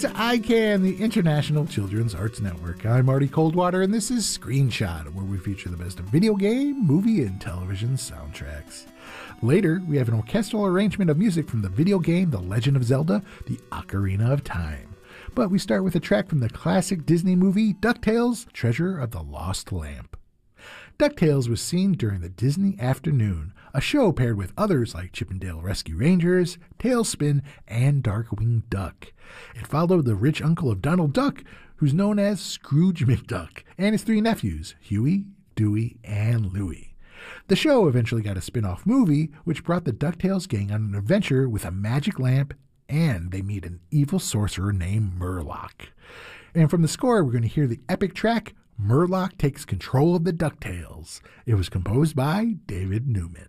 to ICANN, the International Children's Arts Network. I'm Marty Coldwater, and this is Screenshot, where we feature the best of video game, movie, and television soundtracks. Later, we have an orchestral arrangement of music from the video game The Legend of Zelda, The Ocarina of Time. But we start with a track from the classic Disney movie DuckTales, Treasure of the Lost Lamp. DuckTales was seen during the Disney Afternoon, a show paired with others like Chip 'n Dale Rescue Rangers, Tailspin, and Darkwing Duck. It followed the rich uncle of Donald Duck, who's known as Scrooge McDuck, and his three nephews, Huey, Dewey, and Louie. The show eventually got a spin-off movie, which brought the DuckTales gang on an adventure with a magic lamp, and they meet an evil sorcerer named Murloc. And from the score, we're going to hear the epic track, Murloc Takes Control of the DuckTales. It was composed by David Newman.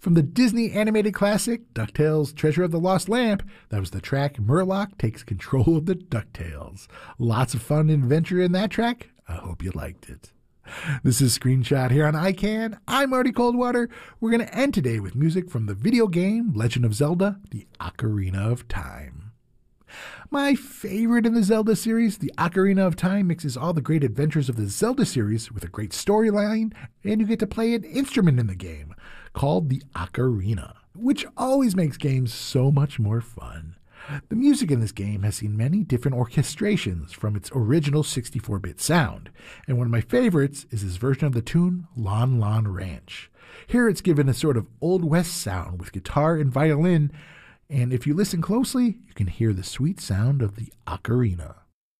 From the Disney animated classic, DuckTales Treasure of the Lost Lamp, that was the track Murloc Takes Control of the DuckTales. Lots of fun and adventure in that track. I hope you liked it. This is Screenshot here on iCan. I'm Marty Coldwater. We're going to end today with music from the video game Legend of Zelda: The Ocarina of Time. My favorite in the Zelda series, the Ocarina of Time mixes all the great adventures of the Zelda series with a great storyline, and you get to play an instrument in the game called the ocarina, which always makes games so much more fun. The music in this game has seen many different orchestrations from its original 64-bit sound, and one of my favorites is this version of the tune, Lon Lon Ranch. Here it's given a sort of Old West sound with guitar and violin, and if you listen closely, you can hear the sweet sound of the ocarina.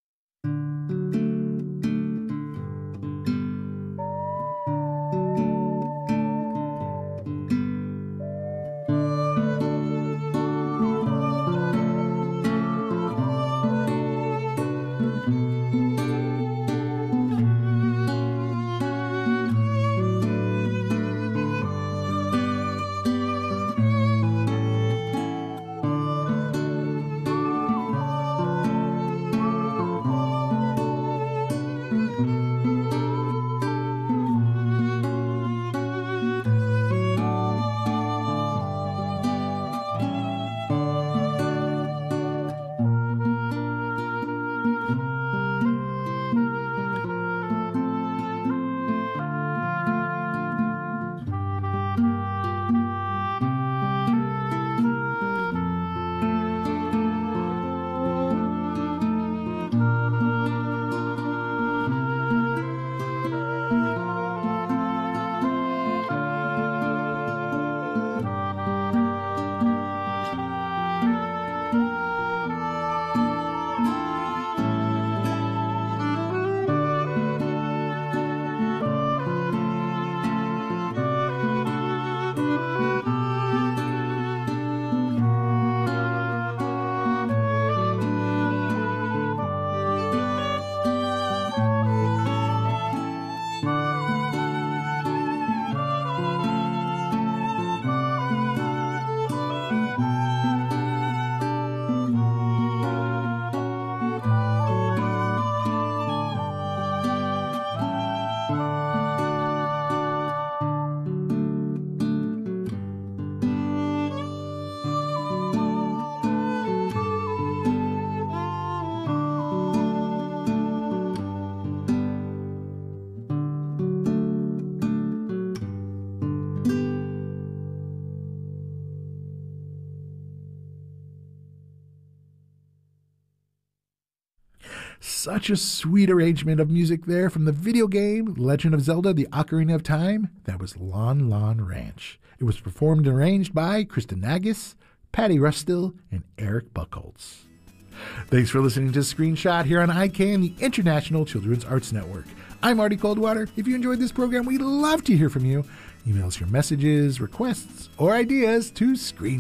Such a sweet arrangement of music there from the video game Legend of Zelda: The Ocarina of Time. That was Lon Lon Ranch. It was performed and arranged by Kristen Nagus, Patty Rustill, and Eric Buchholz. Thanks for listening to Screenshot here on iCan, the International Children's Arts Network. I'm Marty Coldwater. If you enjoyed this program, we'd love to hear from you. Email us your messages, requests, or ideas to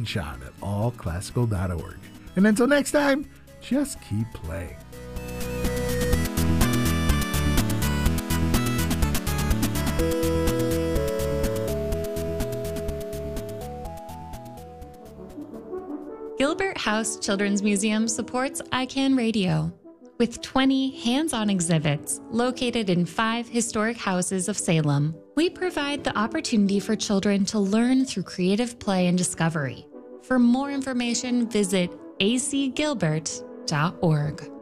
screenshot@allclassical.org. And until next time, just keep playing. Gilbert House Children's Museum supports iCan Radio with 20 hands-on exhibits located in 5 historic houses of Salem. We provide the opportunity for children to learn through creative play and discovery. For more information, visit acgilbert.org.